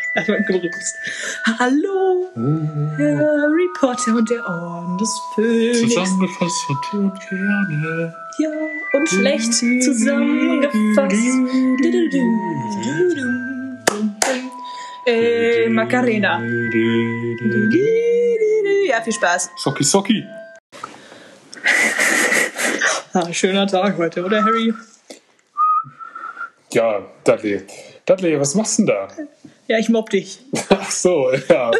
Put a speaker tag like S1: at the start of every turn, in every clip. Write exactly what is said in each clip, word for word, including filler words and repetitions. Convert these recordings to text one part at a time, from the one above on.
S1: Einmal gegrüßt. Hallo, Harry Potter und der Orden des Phönix.
S2: Zusammengefasst von Tür und Gerne.
S1: Ja, und schlecht zusammengefasst. Äh, Macarena. Ja, viel Spaß.
S2: Socki Socki.
S1: Ah, schöner Tag heute, oder Harry?
S2: Ja, Dudley. Dudley, was machst du denn da?
S1: Ja, ich mobb dich.
S2: Ach so, ja.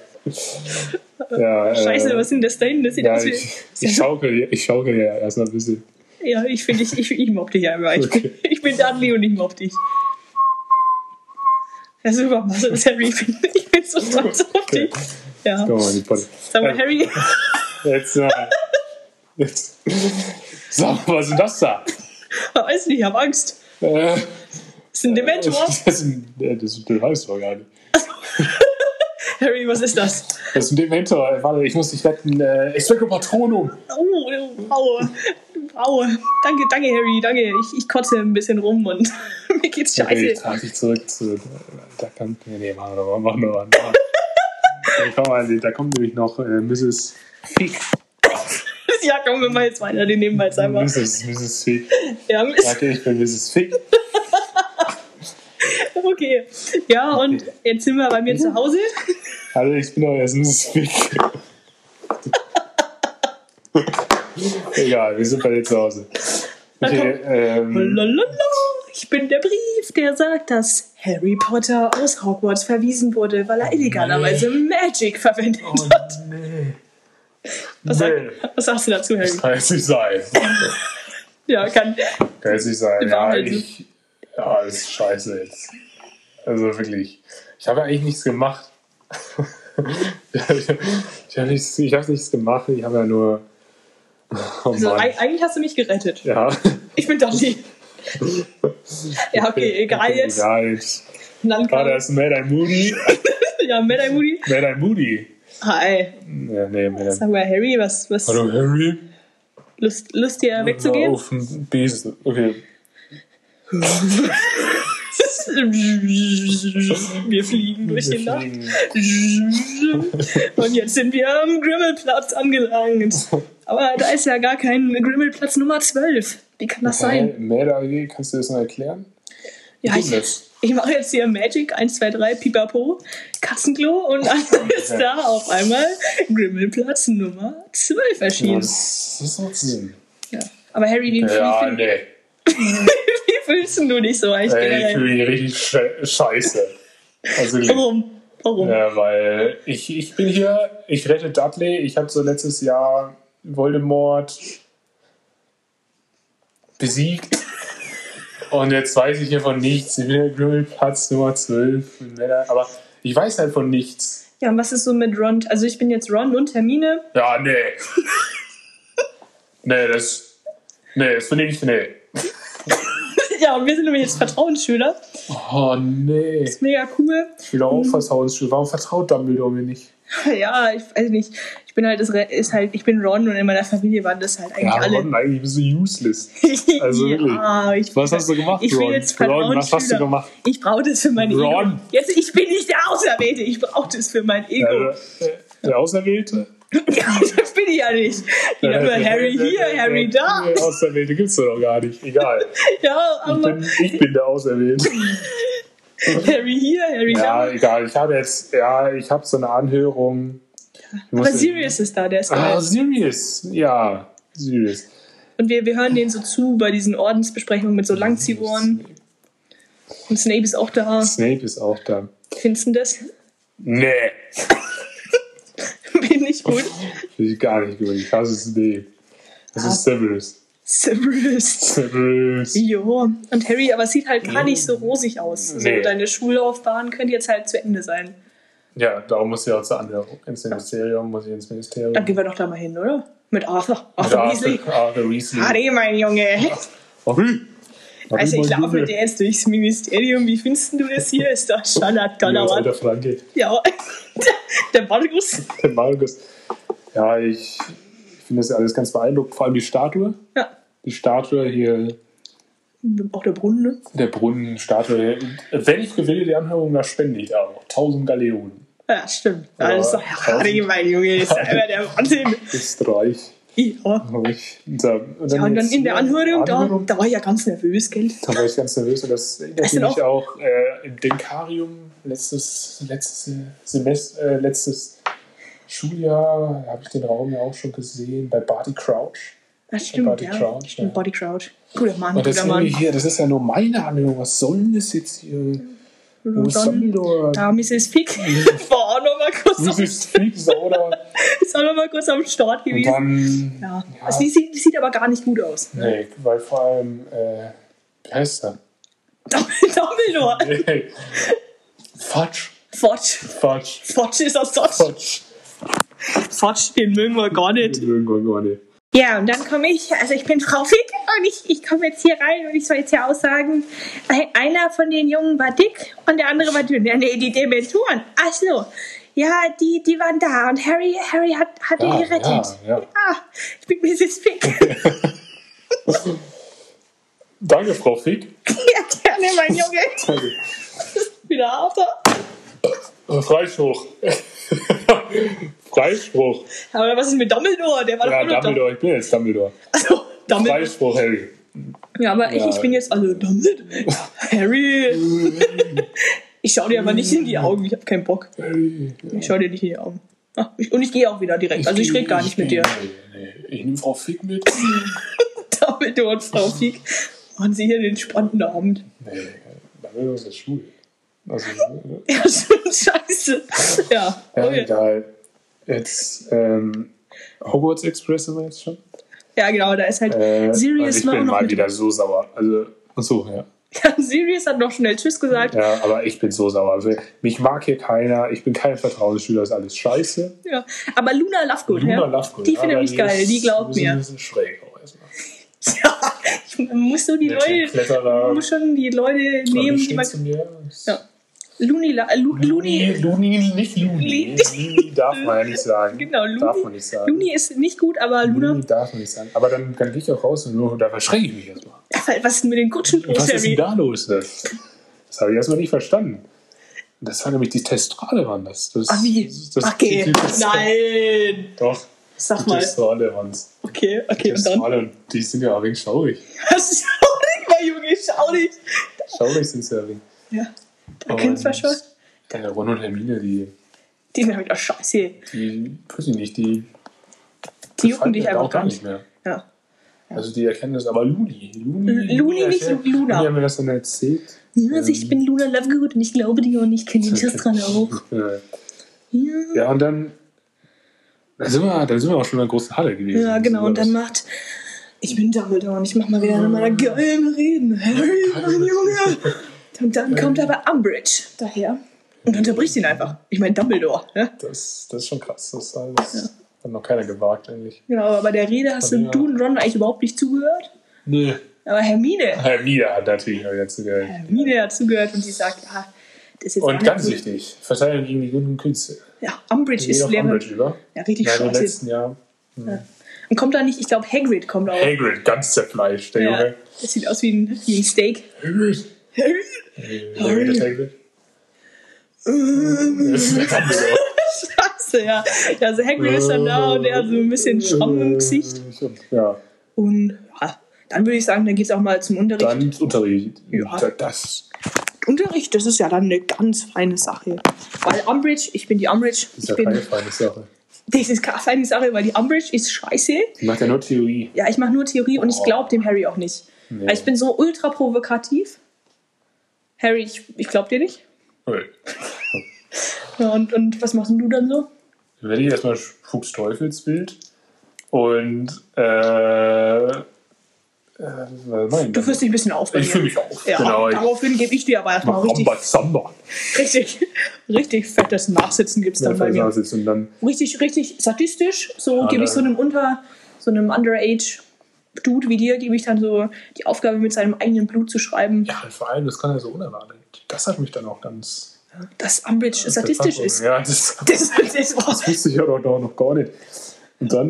S2: ja
S1: Scheiße,
S2: äh,
S1: was ist denn das da hinten? Das sieht
S2: ja,
S1: aus wie...
S2: ich, ich schaukel, ich schaukel ja erstmal ein bisschen.
S1: Ja, ich finde, ich, ich, ich mobb dich einfach. Ich,
S2: Okay.
S1: bin, ich bin Dudley und ich mobb dich. Ja, super, machst du das, Harry? Ich bin, ich bin so stolz auf dich. Ja.
S2: Komm mal, die Potte.
S1: Sag mal, Harry.
S2: Jetzt, äh, jetzt. Sag mal, was ist denn das da?
S1: Weiß nicht, ich hab Angst.
S2: Äh,
S1: Das ist ein Dementor.
S2: Das ist ein, äh, das, das weißt du doch gar nicht.
S1: Harry, was ist das?
S2: Das ist ein Dementor. Warte, ich muss dich retten. Äh, Expecto Patronum.
S1: Oh, aua. Aua. Danke, danke, Harry, danke. Ich, ich kotze ein bisschen rum und mir geht's scheiße.
S2: Okay, ich trage dich zurück zu. Da kommt. Nee, machen wir noch, machen wir noch. Nee, komm mal, da kommt nämlich noch äh, Misses Fick.
S1: Ja, komm, wir mal jetzt weiter, den nehmen wir jetzt einfach.
S2: Misses, Misses Fick.
S1: Ja, Miss-
S2: Okay, ich bin Misses Fick.
S1: okay. Ja, und jetzt sind wir bei mir zu Hause.
S2: Hallo, ich bin doch erst Misses Fick. Egal, wir sind bei dir zu Hause. Okay, ähm,
S1: Lalalala. Ich bin der Brief, der sagt, dass Harry Potter aus Hogwarts verwiesen wurde, weil er illegalerweise Magic verwendet
S2: oh
S1: hat.
S2: nee.
S1: Was,
S2: Nee.
S1: sag, was sagst du dazu, Harry?
S2: Kann jetzt nicht sein.
S1: Ja, kann.
S2: Kann jetzt nicht sein.
S1: Die
S2: Ja,
S1: Wahrheit.
S2: ich, ja, das ist scheiße jetzt. Also wirklich. Ich habe ja eigentlich nichts gemacht. ich habe nichts, ich hab nichts gemacht. Ich habe ja nur. Oh
S1: Also,
S2: Mann.
S1: eig- eigentlich hast du mich gerettet.
S2: Ja.
S1: Ich bin Dudley. Ja, okay, egal jetzt.
S2: Egal jetzt.
S1: Und dann
S2: Ah,
S1: kam,
S2: da ist Mad Eye Moody.
S1: ja, Mad Eye Moody.
S2: Mad Eye Moody.
S1: Hi.
S2: Ja, nee, Mad Eye.
S1: Sag mal, Harry, was, was
S2: Hallo Harry.
S1: Lust, Lust dir wegzugehen?
S2: Auf den Besen. Okay.
S1: Wir fliegen durch
S2: Wir
S1: die Nacht.
S2: fliegen.
S1: Und jetzt sind wir am Grimmelplatz angelangt. Aber da ist ja gar kein Grimmelplatz Nummer zwölf. Wie kann das sein?
S2: Mad Eye, kannst du das noch erklären?
S1: Ja,
S2: Wie
S1: ich,
S2: geht das?
S1: ich mache jetzt hier Magic eins, zwei, drei, Pipapo, Katzenklo und dann ist da auf einmal Grimmelplatz Nummer zwölf
S2: Ja,
S1: erschienen.
S2: das, das macht Sinn.
S1: Ja. Aber Harry, wie,
S2: Ja,
S1: wie,
S2: nee.
S1: wie fühlst du dich so eigentlich
S2: Ey, ich
S1: generell?
S2: fühle mich richtig sche- scheiße. Also,
S1: Warum? Warum?
S2: ja, weil ich, ich bin hier, ich rette Dudley. Ich habe so letztes Jahr Voldemort besiegt. Und jetzt weiß ich hier von nichts. Ich bin ja Grimmelplatz Nummer zwölf. Aber ich weiß halt von nichts.
S1: Ja, und was ist so mit Ron? Also ich bin jetzt Ron und Hermine.
S2: Ja, nee. nee, das. Nee, das finde ich. Nee.
S1: Ja, und wir sind nämlich jetzt Vertrauensschüler.
S2: Oh, nee.
S1: Ist mega cool.
S2: Ich will auch Vertrauensschule. Warum vertraut Dumbledore mir nicht?
S1: Ja, ich weiß nicht. Ich bin halt, das Re- ist halt, ich bin Ron und in meiner Familie waren das halt eigentlich
S2: Ja,
S1: alle.
S2: Ron, eigentlich bist du useless. Also wirklich.
S1: Ja, ich,
S2: Was hast du gemacht,
S1: ich bin
S2: Ron?
S1: jetzt
S2: Ron, was hast du
S1: Vertrauensschüler.
S2: gemacht?
S1: Ich brauche das für mein
S2: Ron.
S1: Ego. Jetzt, ich bin nicht der Auserwählte, ich brauche das für mein Ego.
S2: Ja, der, der Auserwählte?
S1: Ja, das bin ich ja nicht. Ja,
S2: Der-
S1: immer
S2: der-
S1: Harry
S2: der-
S1: hier,
S2: der-
S1: Harry
S2: der-
S1: da.
S2: Der Auserwählte gibt's doch noch gar nicht. Egal.
S1: Ja,
S2: Ich
S1: aber
S2: bin, ich bin der Auserwählte.
S1: Harry hier, Harry
S2: Ja,
S1: da.
S2: egal. Ich habe jetzt, ja, ich habe so eine Anhörung. Ich
S1: Aber
S2: muss-
S1: Sirius ist da, der ist
S2: Ah,
S1: geil.
S2: Sirius. Ja, Sirius.
S1: Und wir, wir hören denen so zu bei diesen Ordensbesprechungen mit so Langziehohren. Und Snape ist auch da.
S2: Snape ist auch da.
S1: Findest du das?
S2: Nee.
S1: Bin ich gut.
S2: Finde ich gar nicht gut. Ich hasse Snape. Das ist Severus.
S1: Severus.
S2: Severus.
S1: Jo. Und Harry, aber es sieht halt gar nicht so rosig aus. So,
S2: Nee.
S1: deine Schullaufbahn könnte jetzt halt zu Ende sein.
S2: Ja, darum muss ich auch zur Anhörung. Ins Ministerium, muss ich ins Ministerium.
S1: Dann gehen wir doch da mal hin, oder? Mit Arthur. Arthur
S2: Ja,
S1: Weasley.
S2: Arthur Weasley.
S1: Harry, mein Junge.
S2: Harry.
S1: Also ich laufe mit dir jetzt durchs Ministerium. Wie findest du das hier? Ist doch schon ein
S2: Ja,
S1: toller
S2: als
S1: Mann.
S2: alter Franke.
S1: Ja. Der Markus.
S2: Der Markus. Ja, ich, ich finde das ja alles ganz beeindruckend. Vor allem die Statue.
S1: Ja.
S2: Die Statue hier
S1: Auch der Brunnen, ne?
S2: Der Brunnen, Statue. Wenn ich gewinne die Anhörung, da spende ich auch tausend Galeonen.
S1: Ja, stimmt. Ja,
S2: Ja,
S1: das ist doch Harry, mein Junge, das ist einfach der Wahnsinn.
S2: Ist reich.
S1: Ja.
S2: Ich, und dann, und
S1: Ja, und dann
S2: jetzt
S1: in der
S2: hier
S1: Anhörung, da,
S2: Anhörung,
S1: da war ich ja ganz nervös, gell?
S2: da war ich ganz nervös. Und das erinnert
S1: Weißt du
S2: mich
S1: noch?
S2: auch äh, im Denkarium, letztes, letztes Semester, äh, letztes Schuljahr, da habe ich den Raum ja auch schon gesehen, bei Barty Crouch.
S1: Das stimmt,
S2: Barty
S1: ja.
S2: Crouch,
S1: Stimmt,
S2: ja.
S1: Body Crouch. Guter Mann,
S2: Und das,
S1: guter Mann.
S2: hier, das ist ja nur meine Anhörung. Was soll denn das jetzt hier? Wo
S1: Und
S2: ist
S1: dann,
S2: Dumbledore?
S1: da Misses Fick war auch noch mal kurz am,
S2: Misses Fick, Sauder.
S1: ist auch noch mal kurz am Start
S2: Und
S1: gewesen.
S2: dann.
S1: Ja.
S2: ja,
S1: Also, die sieht, die sieht aber gar nicht gut aus. Ne?
S2: nee, weil vor allem. Äh, wie heißt er?
S1: Dumbledore.
S2: Nee. Fudge.
S1: Fotsch.
S2: Fudge.
S1: Fotsch ist aus Fotsch.
S2: Fudge.
S1: Fotsch, den mögen wir gar nicht.
S2: Irgendwann gar nicht.
S1: Ja, und dann komme ich, also ich bin Frau Fick und ich, ich komme jetzt hier rein und ich soll jetzt hier aussagen, ein- einer von den Jungen war dick und der andere war dünn. Ja, nee, die Dementoren. Ach so. Ja, die, die waren da und Harry, Harry hat, hat
S2: Ja,
S1: die gerettet.
S2: ja, ja.
S1: Ah, ich bin Misses Fick.
S2: Danke, Frau Fick.
S1: Ja, gerne, mein Junge.
S2: Danke.
S1: Wieder Arthur.
S2: Freispruch. Freispruch.
S1: Aber was ist mit Dumbledore? Der war doch
S2: Ja,
S1: auch noch da.
S2: Dumbledore, ich bin jetzt Dumbledore.
S1: Also, Dumbledore.
S2: Freispruch, Harry.
S1: Ja, aber ich,
S2: Ja.
S1: ich bin jetzt, also Dumbledore. Harry. Ich schau dir aber nicht in die Augen, ich habe keinen Bock.
S2: Harry.
S1: Ich schau dir nicht in die Augen. Ah, ich, und ich gehe auch wieder direkt. Also ich rede gar nicht mit dir.
S2: Nee, nee. Ich nehme Frau Fick mit.
S1: Dumbledore und Frau Fick machen sie hier den spannenden Abend.
S2: Nee, Dumbledore ist ja schwul. Also,
S1: Ja, schon scheiße. Ja,
S2: ja,
S1: okay.
S2: egal. Jetzt, ähm, Hogwarts Express sind wir jetzt schon.
S1: Ja, genau, da ist halt
S2: Äh,
S1: Sirius
S2: also ich
S1: war auch
S2: bin
S1: noch
S2: mal
S1: mit.
S2: wieder so sauer. Also, achso, ja.
S1: Ja, Sirius hat noch schnell Tschüss gesagt. Ja.
S2: Ja, aber ich bin so sauer. Also, mich mag hier keiner. Ich bin kein Vertrauensschüler, ist alles scheiße.
S1: Aber Luna Lovegood,
S2: Luna
S1: ja?
S2: Lovegood.
S1: die findet
S2: aber
S1: mich geil,
S2: ist-
S1: die glaubt
S2: ist
S1: mir.
S2: ein bisschen schräg auch erstmal.
S1: Ja, ich muss so die
S2: Mit dem
S1: Leute,
S2: Kletterer.
S1: muss schon die Leute
S2: Aber
S1: nehmen,
S2: wie
S1: die man.
S2: steht's zu mir?
S1: Ja. Luni, La- äh, Lu-
S2: Luni,
S1: Luni,
S2: Luni, nicht Luni.
S1: Li-
S2: Luni darf man ja nicht sagen.
S1: Genau,
S2: Darf
S1: Luni,
S2: man nicht sagen.
S1: Luni ist nicht gut, aber Luna.
S2: Luni darf man nicht sagen. Aber dann, dann gehe ich auch raus und nur, da verschrecke ich mich erstmal.
S1: Ja, was ist denn mit den Kutschen los,
S2: Was ist denn
S1: Harry?
S2: da los? Das, das habe ich erstmal nicht verstanden. Das war nämlich die Testrale, waren das. das
S1: Ach wie?
S2: Das, das,
S1: Okay,
S2: die, die,
S1: nein.
S2: Doch,
S1: Sag
S2: die
S1: mal.
S2: Testrale waren es.
S1: Okay, okay, und dann?
S2: Testrale, und die sind ja auch wegen schaurig.
S1: Das ist schaurig, mein Junge, schaurig.
S2: Schaurig sind sie ja wegen.
S1: Ja, da kennst du schon.
S2: Äh, Ron und Hermine, die,
S1: Die sind halt auch scheiße.
S2: die, weiß ich nicht, die,
S1: Die jucken
S2: gefallen
S1: dich
S2: mir
S1: einfach
S2: auch
S1: gar
S2: gar
S1: nicht.
S2: nicht mehr.
S1: Ja.
S2: Also die erkennen das, aber Luni. Luni,
S1: L- Luni, nicht
S2: erzählt-
S1: Luna.
S2: Luni haben mir das dann erzählt.
S1: Ja, also ich bin Luna Lovegood und ich glaube dir und ich kenne die Testrale auch.
S2: Ja.
S1: Ja.
S2: Ja, und dann, dann, sind wir, dann sind wir auch schon in der großen Halle gewesen.
S1: Ja, genau, und dann
S2: war
S1: macht. Ich bin Dumbledore und ich mach mal wieder eine meiner geilen Reden. Harry, mein Junge. Und dann kommt aber Umbridge daher und unterbricht ihn einfach. Ich meine Dumbledore. Ja?
S2: das, das ist schon krass. Das, das hat noch keiner gewagt eigentlich.
S1: Genau, aber bei der Rede hast du,
S2: Ja.
S1: du und Ron eigentlich überhaupt nicht zugehört.
S2: Nee.
S1: Aber Hermine,
S2: Hermine hat natürlich auch jetzt zugehört.
S1: Hermine hat zugehört und sie sagt, ja, das ist jetzt
S2: Und
S1: auch
S2: ganz
S1: nicht so-
S2: wichtig, Verteidigung gegen die guten Künste.
S1: Ja, Umbridge
S2: Geht
S1: ist
S2: auf
S1: Lehrerin.
S2: Umbridge über.
S1: Ja, richtig
S2: Ja, im
S1: scheiße.
S2: letzten Jahr.
S1: Ja. Und kommt da nicht, ich glaube Hagrid kommt auch.
S2: Hagrid, ganz zerfleischt, der
S1: Ja,
S2: Junge.
S1: das sieht aus wie ein, wie ein Steak.
S2: Hagrid.
S1: Harry?
S2: Wie redet Hagrid? Das ist der Dumbledore.
S1: Scheiße, ja. Ja, also Hagrid ist dann da und er hat so ein bisschen Schramm im Gesicht.
S2: Ja,
S1: Und ja, dann würde ich sagen, dann geht's auch mal zum Unterricht.
S2: dann Unterricht.
S1: Ja.
S2: Das
S1: Unterricht, das ist ja dann eine ganz feine Sache. Weil Umbridge, ich bin die Umbridge,
S2: ist
S1: ich
S2: ja
S1: bin,
S2: keine feine Sache.
S1: das ist keine feine Sache, weil die Umbridge ist scheiße.
S2: Die macht ja nur Theorie.
S1: Ja, ich mache nur Theorie und ich
S2: Oh.
S1: glaube dem Harry auch nicht.
S2: Nee.
S1: Weil ich bin so ultra provokativ. Harry, ich, ich glaube dir nicht.
S2: Okay.
S1: Ja, und, und was machst denn du dann so?
S2: Dann werde ich erstmal Fuchs-Teufelsbild und äh, äh, was mein
S1: Du fühlst dich ein bisschen auf bei
S2: Ich
S1: mir.
S2: fühle mich auf.
S1: Ja,
S2: Genau. Ich
S1: daraufhin gebe ich dir aber erstmal
S2: mach
S1: richtig,
S2: Rambazamba.
S1: richtig, richtig fettes Nachsitzen gibt's dann
S2: Ja,
S1: bei mir.
S2: und dann
S1: Richtig, richtig sadistisch. So
S2: Ja,
S1: gebe ich
S2: da-
S1: so einem Unter, so einem Underage-Dude wie dir, gebe ich dann so die Aufgabe, mit seinem eigenen Blut zu schreiben,
S2: ja, und vor allem, das kann ja so unerwartet. Das hat mich dann auch ganz
S1: dass Umbridge sadistisch ist.
S2: Ja, das,
S1: Das, das, das,
S2: das wusste ich ja doch noch, noch gar nicht. Und dann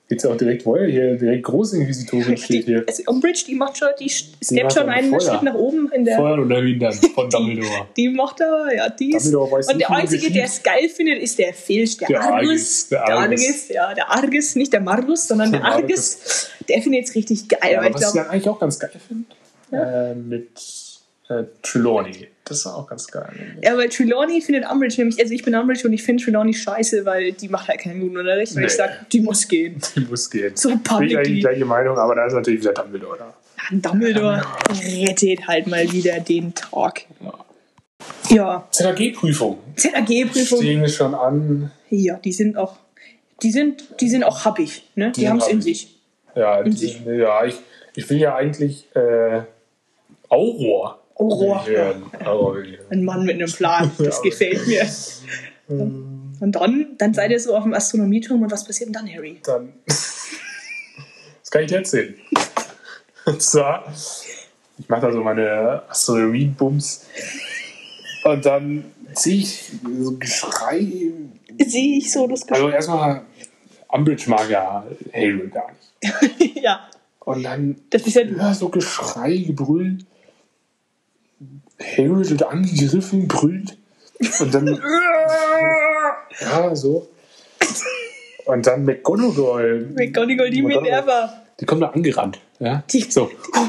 S2: Geht's auch direkt vorher hier, direkt Großinquisitorin steht hier.
S1: Also Umbridge, die macht schon, die steppt
S2: macht
S1: schon
S2: dann
S1: einen
S2: Feuer.
S1: Schritt nach oben in der.
S2: Feuer oder Hintern von Dumbledore.
S1: Die macht aber, ja, die ist.
S2: Dumbledore weiß
S1: Und
S2: nicht,
S1: der
S2: wie man
S1: Einzige,
S2: geschieht.
S1: der es geil findet, ist der Filch, der,
S2: Der
S1: Argus.
S2: Argus, der
S1: Der
S2: Argus.
S1: Argus, ja, der Argus, nicht der Margus, sondern der
S2: Der
S1: Argus. Der findet es richtig geil.
S2: Ja,
S1: weil
S2: aber
S1: ich
S2: was ich
S1: glaube,
S2: dann eigentlich auch ganz geil finde, äh, mit äh, Trelawney. Das ist auch ganz geil.
S1: ja, weil Trelawney findet Umbridge nämlich, also ich bin Umbridge und ich finde Trelawney scheiße, weil die macht halt keinen guten Unterricht. Und
S2: Nee.
S1: ich sag, die muss gehen.
S2: Die muss gehen.
S1: So
S2: Bin ich
S1: public
S2: eigentlich die
S1: die.
S2: gleiche Meinung, aber da ist natürlich wieder Dumbledore da.
S1: Dumbledore rettet halt mal wieder den Tag. Ja,
S2: Z A G-Prüfung.
S1: Z A G-Prüfung.
S2: Stehen schon an.
S1: Ja, die sind auch, die sind, die sind auch happig, ne? Die,
S2: sind
S1: haben es in
S2: happig.
S1: sich.
S2: Ja,
S1: In
S2: die,
S1: sich.
S2: ja ich, ich will ja eigentlich äh, Auror.
S1: Auror,
S2: will ich hören. Auror will ich hören.
S1: Ein Mann mit einem Plan, das
S2: Ja,
S1: gefällt mir.
S2: Ähm,
S1: Und dann, dann seid ihr so auf dem Astronomieturm und was passiert denn dann, Harry?
S2: Dann. Das kann ich dir erzählen. Und zwar, ich mache da so meine Astronomie-Bums. Und dann sehe ich so Geschrei.
S1: Sehe ich so das
S2: Also erstmal, Umbridge mag ja Harry gar nicht.
S1: Gefühl. Ja,
S2: Und dann
S1: das ist ja du.
S2: ja, so Geschrei, Gebrüll. Harry wird angegriffen, brüllt. Und dann. Ja, so. Und dann McGonagall.
S1: McGonagall, die
S2: McGonagall.
S1: Minerva.
S2: Die kommt da angerannt. Ja?
S1: Die-
S2: So.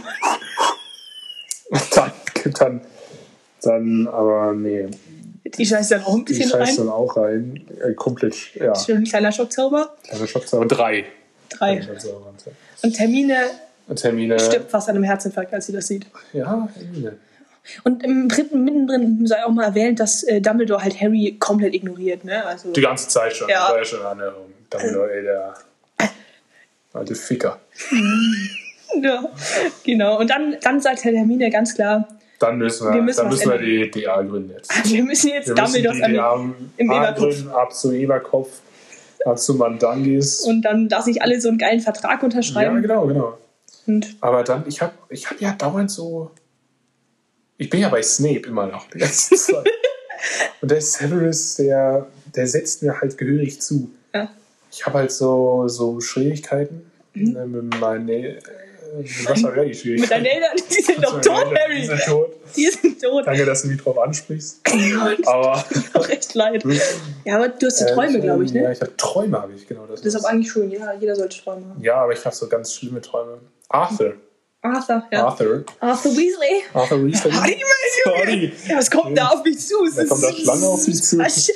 S2: Und dann, dann, dann, aber nee.
S1: Die scheißt dann auch ein
S2: Die
S1: bisschen
S2: scheißt
S1: rein.
S2: dann auch rein. Äh, komplett, ja.
S1: Schon ein kleiner Schockzauber.
S2: Kleine Schockzauber. Drei.
S1: Drei.
S2: Schockzauber.
S1: Und Termine
S2: Und Termine.
S1: stirbt fast an einem Herzinfarkt, als sie das sieht.
S2: Ja, Termine.
S1: Und im dritten, mittendrin sei auch mal erwähnt, dass äh, Dumbledore halt Harry komplett ignoriert, ne? Also,
S2: Die ganze Zeit schon.
S1: Ja.
S2: Das war ja schon eine Dumbledore, ey, der alte Ficker.
S1: ja, genau. Und dann, dann sagt Herr Hermine ganz klar,
S2: Dann müssen wir,
S1: Wir müssen
S2: dann
S1: was
S2: müssen wir
S1: ändern.
S2: die D A gründen jetzt.
S1: wir müssen jetzt
S2: Wir müssen
S1: Dumbledores
S2: die
S1: Armee
S2: D A
S1: im Eberkopf.
S2: gründen, ab zu Eberkopf, ab zu Mandangis.
S1: Und dann lasse ich alle so einen geilen Vertrag
S2: Ja,
S1: unterschreiben.
S2: genau, genau.
S1: Und
S2: Aber dann, ich habe ich hab ja dauernd so. Ich bin ja bei Snape immer noch die ganze Zeit. Und der Severus, der, der setzt mir halt gehörig zu.
S1: ja.
S2: Ich habe halt so, so Schwierigkeiten
S1: Mhm.
S2: äh, mit meinen. Äh, was war die
S1: mit
S2: Schwierigkeiten?
S1: deinen Eltern, die sind doch
S2: Mit
S1: tot,
S2: meinen Eltern,
S1: Harry.
S2: Die sind tot.
S1: Die sind tot.
S2: Danke, dass du mich drauf ansprichst.
S1: Tut
S2: Aber.
S1: mir recht leid. Ja, aber du hast ja Träume,
S2: äh,
S1: glaube ich,
S2: Ja,
S1: ne?
S2: ich habe Träume, habe ich, genau. Das
S1: Das ist
S2: war's.
S1: aber eigentlich schön. Ja, jeder sollte Träume haben.
S2: Ja, aber ich habe so ganz schlimme Träume. Arthur.
S1: Arthur, ja.
S2: Arthur.
S1: Arthur Weasley.
S2: Arthur Weasley.
S1: Sorry, mein Junge.
S2: Sorry.
S1: Ja, was kommt da auf mich zu?
S2: Da kommt da Schlange auf mich zu.
S1: Ah, sch-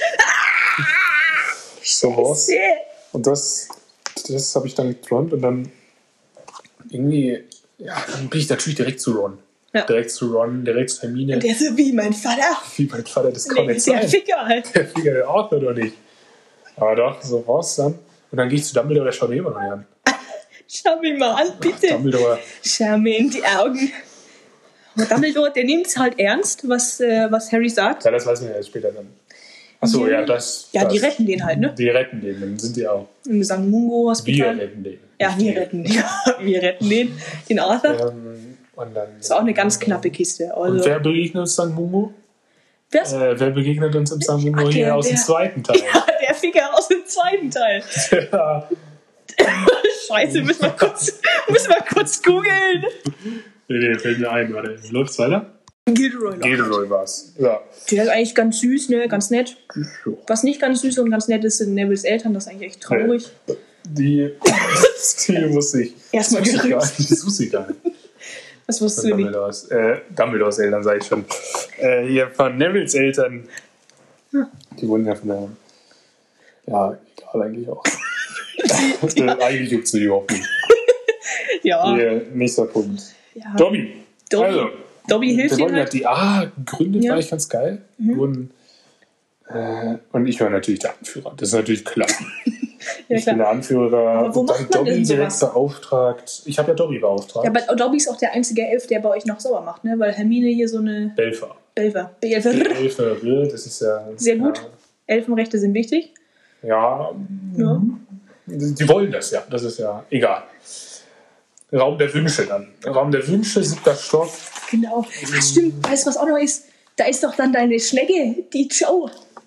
S2: So was.
S1: Scheiße.
S2: Und das, das habe ich dann geträumt und dann irgendwie, ja, dann bin ich natürlich direkt zu Ron.
S1: Ja.
S2: Direkt zu Ron, direkt zu Hermine.
S1: Der ist so wie mein Vater.
S2: Wie mein Vater, das kann
S1: Nee,
S2: nicht
S1: der
S2: sein.
S1: Ficker halt.
S2: Der Flieger, der Arthur doch nicht. Aber doch, so was dann. Und dann gehe ich zu Dumbledore, der schaut mir immer noch nicht an.
S1: Schau mich mal an, bitte.
S2: Dumbledore,
S1: Schau mir in die Augen. Aber Dumbledore, der nimmt es halt ernst, was, äh, was Harry sagt.
S2: ja, das weiß man ja später dann. Achso, ja, das.
S1: Ja,
S2: das.
S1: die retten den halt, ne?
S2: Die retten den, dann sind die auch.
S1: Im Sankt Mungo
S2: Wir
S1: Hospital.
S2: retten den.
S1: Ja, wir retten den. Ja, wir retten den. Den Arthur.
S2: Ähm, und dann,
S1: Das ist auch eine ganz knappe Kiste.
S2: Und
S1: Also,
S2: wer begegnet uns Sankt Mungo?
S1: wer
S2: Äh, wer begegnet uns im Sankt Mungo
S1: Ach,
S2: hier
S1: der-
S2: aus dem
S1: der-
S2: zweiten Teil?
S1: Ja, der Ficker aus dem zweiten Teil.
S2: Ja.
S1: Scheiße, müssen wir kurz, müssen wir kurz googeln.
S2: Nee, nee, fällt mir ein, warte. Läuft's weiter?
S1: Gilderoy.
S2: Gilderoy war's. Ja.
S1: Der ist eigentlich ganz süß, ne? Ganz nett.
S2: Ja.
S1: Was nicht ganz süß und ganz nett ist, sind Nevilles Eltern. Das ist eigentlich echt traurig.
S2: Die, die wusste ich.
S1: Erstmal
S2: das wusste ich gar
S1: gerügt.
S2: nicht. Das wusste ich gar nicht.
S1: Das wusstest
S2: Von
S1: du nicht.
S2: Dumbledores, äh, Dumbledores Eltern, sag ich schon. Äh, hier von Nevilles Eltern. Die wurden ja von der. Ja, egal eigentlich auch. äh, eigentlich juckt's die überhaupt nicht.
S1: Ja.
S2: Hier, nächster Punkt.
S1: ja.
S2: Dobby.
S1: Dobby.
S2: Also,
S1: Dobby hilft
S2: wir
S1: ihm
S2: wurden ja
S1: halt.
S2: die A gegründet,
S1: Ja.
S2: war ich ganz geil. Wurden, äh, und ich war natürlich der Anführer. Das ist natürlich klar.
S1: Ja,
S2: Ich bin
S1: klar.
S2: der Anführer.
S1: Aber wo
S2: und dann
S1: macht man
S2: Dobby
S1: denn
S2: direkt
S1: sowas?
S2: beauftragt. Ich habe ja Dobby beauftragt.
S1: Ja, aber Dobby ist auch der einzige Elf, der bei euch noch sauer macht, ne? Weil Hermine hier so eine
S2: Belfer.
S1: Belfer. Belfer.
S2: Belfer, das ist ja.
S1: Sehr gut.
S2: Ja,
S1: Elfenrechte sind wichtig.
S2: ja,
S1: Ja.
S2: die wollen das ja. Das ist ja egal. Raum der Wünsche dann. Raum der Wünsche, siebter Stock.
S1: Genau. Ach, stimmt. Weißt du, was auch noch ist? Da ist doch dann deine Schnecke, die Joe.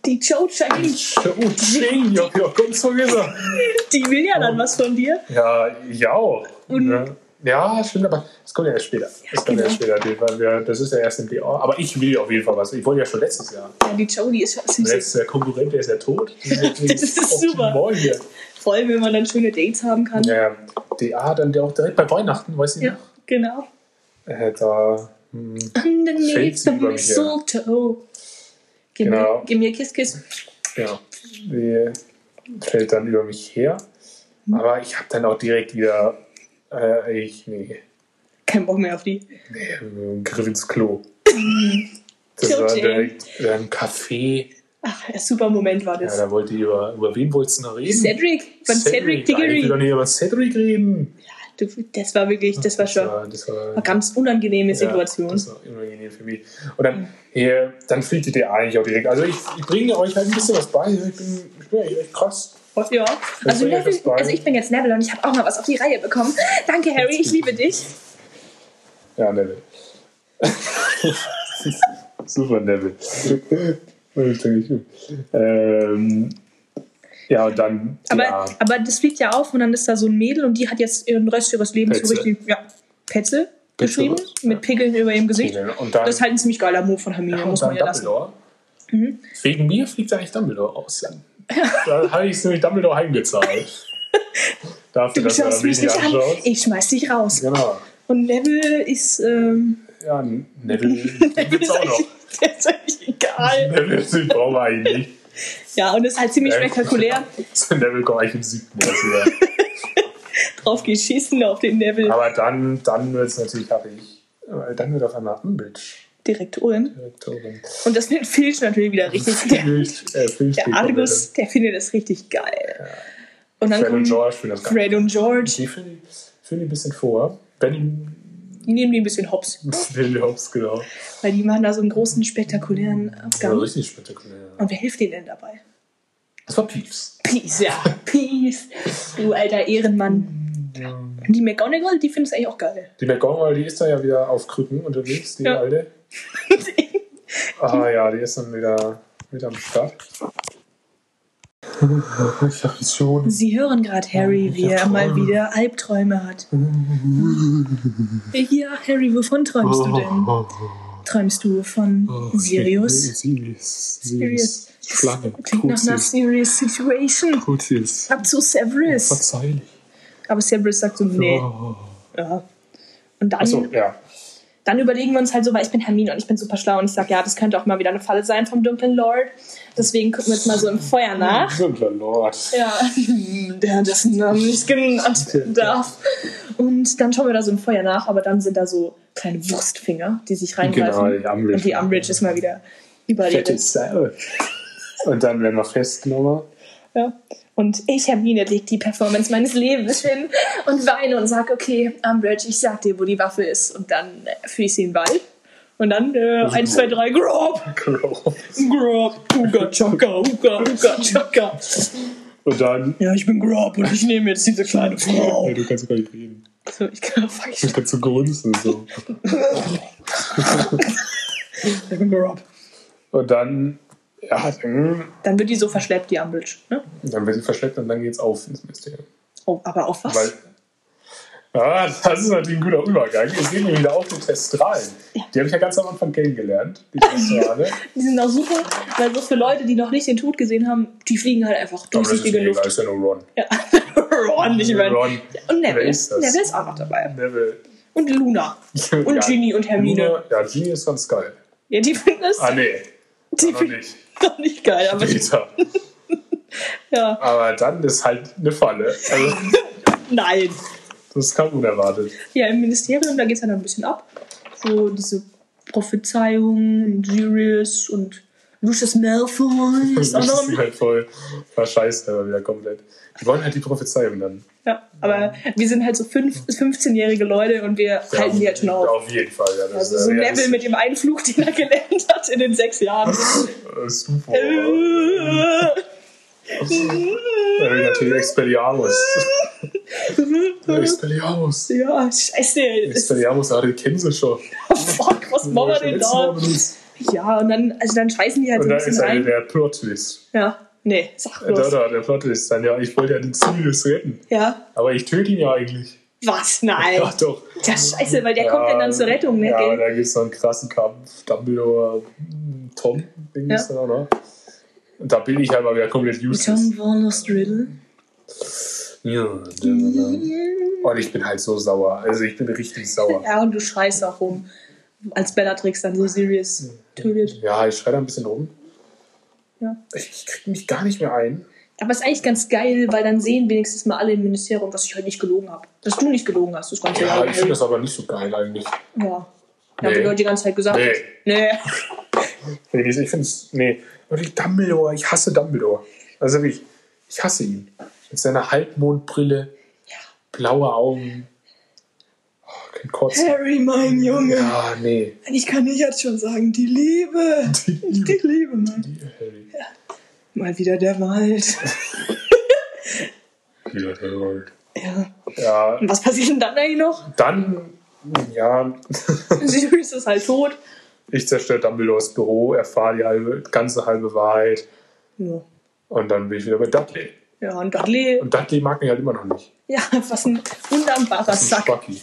S1: Die Cho Chang.
S2: Oh, Ching, ja, ja, kommst du gesagt.
S1: Die will ja dann was von dir.
S2: Ja, ich auch.
S1: Und
S2: ja. ja, stimmt, aber das kommt ja erst später.
S1: Ja,
S2: das kommt ja
S1: genau.
S2: erst später, weil wir, das ist ja erst im P A. Aber ich will auf jeden Fall was. Ich wollte ja schon letztes Jahr.
S1: Ja, die Cho, die ist ja
S2: Und
S1: süß.
S2: jetzt der Konkurrent, der ist ja tot. Das
S1: ist super.
S2: Hier.
S1: Vor allem, wenn man dann schöne Dates haben kann.
S2: Ja, D A dann der auch direkt bei Weihnachten, weißt du
S1: Ja,
S2: noch?
S1: genau.
S2: Äh, da hm,
S1: Underneath
S2: fällt
S1: the
S2: sie über mich her.
S1: mistletoe. Gib,
S2: Genau.
S1: mir, gib mir Kiss, Kiss.
S2: Ja, die fällt dann über mich her. Aber ich habe dann auch direkt wieder, äh, ich, nee,
S1: Kein Bock mehr auf die.
S2: nee, einen Griff ins Klo. Das
S1: So
S2: war
S1: schön.
S2: direkt äh, ein Café.
S1: Ach, ein super Moment war
S2: Ja,
S1: das.
S2: da wollte ich über, über wen wolltest du noch reden?
S1: Cedric, von Cedric
S2: Cedric. Ich will
S1: Diggory.
S2: doch nicht über Cedric reden.
S1: Du, das war wirklich, das war schon
S2: war, das war,
S1: eine ganz unangenehme
S2: ja,
S1: Situation.
S2: das war unangenehm für mich. Und dann, hier, dann fliegt die D A eigentlich auch direkt. Also ich, ich bringe euch halt ein bisschen was bei. Ich bin, ich bin echt krass.
S1: Ja, also,
S2: war ja
S1: Neville,
S2: das bei.
S1: also ich bin jetzt Neville und ich habe auch mal was auf die Reihe bekommen. Danke, Harry, ich liebe dich.
S2: Ja, Neville. Super, Neville. ähm, ja, und dann.
S1: Aber,
S2: ja,
S1: aber das fliegt ja auf und dann ist da so ein Mädel und die hat jetzt ihren Rest ihres Lebens so
S2: Petze.
S1: richtig, ja, Petze geschrieben,
S2: Petze.
S1: mit Pickeln über ihrem Gesicht.
S2: und dann,
S1: Das ist halt ein ziemlich geiler Move von Hermine,
S2: ja,
S1: muss
S2: und
S1: man
S2: dann
S1: ja lassen.
S2: Dumbledore.
S1: Mhm.
S2: Wegen mir fliegt eigentlich Dumbledore aus. Da habe ich es nämlich Dumbledore heimgezahlt. Dafür,
S1: Du
S2: dass er
S1: schaust mich
S2: mich
S1: nicht an,
S2: anschaut.
S1: ich schmeiß dich raus.
S2: Genau.
S1: Und Neville ist, ähm,
S2: Ja, Neville
S1: Neville
S2: gibt's
S1: ist
S2: auch noch.
S1: eigentlich, der ist eigentlich egal.
S2: Neville den brauchen wir eigentlich nicht.
S1: Ja, und ist halt ziemlich spektakulär.
S2: Neville kommt eigentlich im siebten erst wieder.
S1: Drauf geschissen auf den Neville.
S2: Aber dann, dann wird es natürlich happig. Weil dann wird auf einmal Umbridge
S1: Direktorin.
S2: Direktorin.
S1: Und das findet Filch natürlich wieder richtig. Der,
S2: Filch, äh, Filch
S1: der Argus, der findet das richtig geil.
S2: Ja.
S1: Und dann
S2: Fred und
S1: kommen
S2: George finden das geil.
S1: Fred und George.
S2: Die finde ich, find ich ein bisschen vor. Benny
S1: Die nehmen die ein bisschen hops.
S2: Benny Hobbs, genau.
S1: Weil die machen da so einen großen, spektakulären
S2: Das war
S1: Abgang.
S2: richtig spektakulär.
S1: Und wer hilft denen denn dabei?
S2: Das war Peeves.
S1: Peace, ja. Peace. Du alter Ehrenmann.
S2: Ja.
S1: Die McGonagall, die findet es eigentlich auch geil.
S2: Die McGonagall, die ist da ja wieder auf Krücken unterwegs, die
S1: Ja.
S2: alte. Ah ja, die ist dann wieder, wieder am Start. Ich hab jetzt schon.
S1: Sie hören gerade Harry, wie er mal wieder Albträume hat. Ja, Harry, wovon träumst du denn? Träumst du von Sirius?
S2: Sirius.
S1: Sirius.
S2: Schlange.
S1: Klingt nach einer serious situation.
S2: Crucius.
S1: Ab zu Severus.
S2: Verzeihlich.
S1: Aber Severus sagt so, nee.
S2: Oh.
S1: Ja. Und dann,
S2: Achso, ja.
S1: dann überlegen wir uns halt so, weil ich bin Hermine und ich bin super schlau und ich sage, ja, das könnte auch mal wieder eine Falle sein vom dunklen Lord. Deswegen gucken wir jetzt mal so im Feuer nach.
S2: Dunkler Lord.
S1: Ja, der dessen Namen nicht genannt werden darf. Und dann schauen wir da so im Feuer nach, aber dann sind da so kleine Wurstfinger, die sich reingreifen.
S2: Genau, die Umbridge.
S1: Und die Umbridge ist mal wieder überlebt.
S2: Fette Sau. Und dann werden wir festgenommen.
S1: Ja. Und ich, Hermine, leg die Performance meines Lebens hin und weine und sag, okay, Umbridge, ich sag dir, wo die Waffe ist. Und dann äh, führe ich sie in den Wald. Und dann äh, eins, zwei, drei, Grob!
S2: Grob.
S1: Grob! Uga Chaka, Uga, Uga Chaka.
S2: Und dann.
S1: Ja, ich bin Grob und ich nehme jetzt diese kleine Frau.
S2: Ja, du kannst gar nicht reden.
S1: So, ich kann fuck, ich,
S2: Du kannst so grunzen. So.
S1: ich bin Grob.
S2: Und dann. Ja, dann,
S1: Dann wird die so verschleppt, die Umbridge. Ne?
S2: dann wird sie verschleppt und dann geht's auf ins Mysterium.
S1: Oh, aber auf was?
S2: Weil. Ah, das ist natürlich ein guter Übergang. Es geht nämlich wieder auf die Testralen.
S1: Ja.
S2: Die habe ich ja ganz am Anfang kennengelernt, die Testrale.
S1: Die sind auch super, weil so für Leute, die noch nicht den Tod gesehen haben, die fliegen halt einfach
S2: Aber das ist
S1: durchsichtige
S2: mir
S1: Luft.
S2: egal, ist ja nur Ron.
S1: Ja. Ron, nicht mehr.
S2: Ron.
S1: Und Neville.
S2: Wer ist das?
S1: Neville ist auch noch dabei.
S2: Neville.
S1: Und Luna. Und
S2: Ja,
S1: Ginny und Hermine.
S2: Luna, ja, Ginny ist ganz geil.
S1: Ja, die finden es
S2: Ah, nee.
S1: die
S2: noch
S1: finden
S2: nicht.
S1: doch nicht geil, aber
S2: Später.
S1: ja,
S2: Aber dann ist halt eine Falle. Also,
S1: nein.
S2: das kam unerwartet.
S1: Ja, im Ministerium, da geht es ja dann ein bisschen ab. So diese Prophezeiungen und Sirius und Lucius Malfoy
S2: Das
S1: ist auch noch
S2: ist
S1: im
S2: halt voll verscheißt, aber wieder komplett. Die wollen halt die Prophezeiung dann.
S1: Ja, aber wir sind halt so fünf, fünfzehnjährige Leute und wir
S2: Ja,
S1: halten die halt schon auf.
S2: Auf jeden Fall, ja. Das
S1: Also
S2: ist
S1: so ein
S2: ja
S1: Level mit dem einen Flug, den er gelernt hat in den sechs Jahren.
S2: Äh, super. Ja, natürlich Expelliarmus. Expelliarmus.
S1: Ja, scheiße.
S2: Expelliarmus, ja, den kennen sie schon.
S1: Fuck, was machen wir denn da? Ja, und dann, also dann scheißen die halt
S2: Und
S1: so ein
S2: da
S1: bisschen
S2: ist
S1: rein.
S2: halt der Plot-Twist.
S1: Ja, nee, sag
S2: Da,
S1: bloß.
S2: da, der Plot-Twist dann, ja, ich wollte ja den Sirius retten.
S1: Ja,
S2: Aber ich töte ihn ja eigentlich.
S1: was? Nein.
S2: Ja, doch.
S1: Ja, scheiße, weil der
S2: Ja,
S1: kommt ja dann zur Rettung, ne?
S2: Ja,
S1: gell?
S2: da gibt es so einen krassen Kampf. Dumbledore, Tom, Ding
S1: Ja.
S2: ist da, oder? Und da bin ich halt mal wieder komplett useless.
S1: Tom Warner's Riddle.
S2: Ja, und ich bin halt so sauer. Also ich bin richtig sauer.
S1: Ja, und du schreist auch rum. Als Bellatrix dann so Sirius tötet.
S2: Ja, ich schreie da ein bisschen rum.
S1: Ja.
S2: Ich, ich krieg mich gar nicht mehr ein.
S1: Aber es ist eigentlich ganz geil, weil dann sehen wenigstens mal alle im Ministerium, dass ich heute nicht gelogen habe. Dass du nicht gelogen hast, das ganze
S2: Ja,
S1: Jahr.
S2: ich finde das aber nicht so geil eigentlich.
S1: Ja. Ja,
S2: Nee.
S1: haben die Leute die ganze Zeit gesagt.
S2: Nee.
S1: Nee.
S2: Nee, ich finde es. Nee. Wirklich Dumbledore, ich hasse Dumbledore. Also wirklich, ich hasse ihn. Mit seiner Halbmondbrille,
S1: Ja.
S2: blaue Augen. Oh, kein Kotzen.
S1: Harry, mein Junge.
S2: Ja, nee.
S1: Ich kann nicht jetzt schon sagen, die Liebe.
S2: Die Liebe.
S1: Die Liebe, Mann.
S2: Die Harry.
S1: Mal wieder der Wald.
S2: Wieder der Wald.
S1: Ja.
S2: Ja,
S1: Und was passiert denn dann eigentlich noch?
S2: dann, ja,
S1: Sirius ist halt tot.
S2: ich zerstöre Dumbledores Büro, erfahre die halbe, ganze halbe Wahrheit
S1: Ja.
S2: und dann bin ich wieder bei Dudley.
S1: Ja, und Dudley,
S2: Und Dudley mag mich halt immer noch nicht.
S1: ja, was ein wunderbarer
S2: Das ist ein
S1: Sack.
S2: Spacki.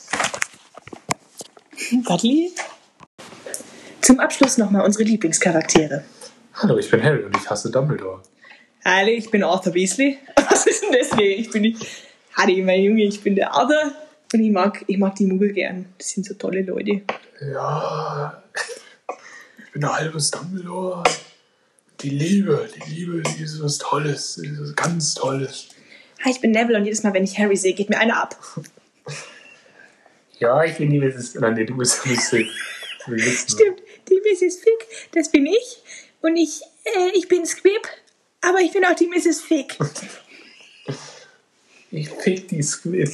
S1: Dudley? Zum Abschluss nochmal unsere Lieblingscharaktere.
S2: Hallo, ich bin Harry und ich hasse Dumbledore.
S1: Hallo, ich bin Arthur Weasley. Was ist denn das? Nee, ich bin nicht... Hallo, mein Junge, ich bin der Arthur. Und ich mag, ich mag die Muggel gern. Das sind so tolle Leute.
S2: Ja, ich bin der Albus Dumbledore. Die Liebe, die Liebe, die ist was Tolles, die ist was ganz Tolles.
S1: Hi, ich bin Neville und jedes Mal, wenn ich Harry sehe, geht mir einer ab.
S2: Ja, ich bin die Misses Nein, nee, du bist Misses Fick.
S1: Stimmt, die Misses Fick, das bin ich. Und ich, äh, ich bin Squib, aber ich bin auch die Misses Fick.
S2: Ich fick die Squib.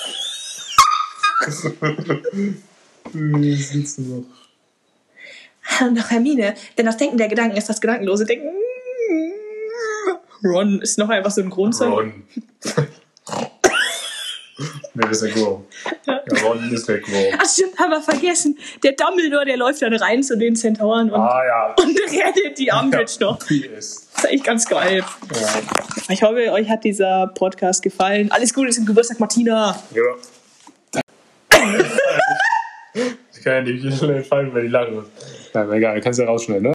S2: Das sitzt noch.
S1: Und noch Hermine, denn das Denken der Gedanken ist das gedankenlose Denken. Ron ist noch einfach so ein Grundsatz.
S2: Ron. Nee, das ist der Grom. Ja, Ron ist der Grom.
S1: Ach stimmt, haben wir vergessen. Der Dumbledore, der läuft dann rein zu den Zentauren und,
S2: Ah ja.
S1: und rettet die Umbridge noch.
S2: P S.
S1: Das ist echt ganz geil.
S2: Ja.
S1: Ich hoffe, euch hat dieser Podcast gefallen. Alles Gute zum Geburtstag, Martina.
S2: Ja. Ich kann ja nicht fallen, weil die lachen. Na, egal, kannst du ja rausschneiden, ne?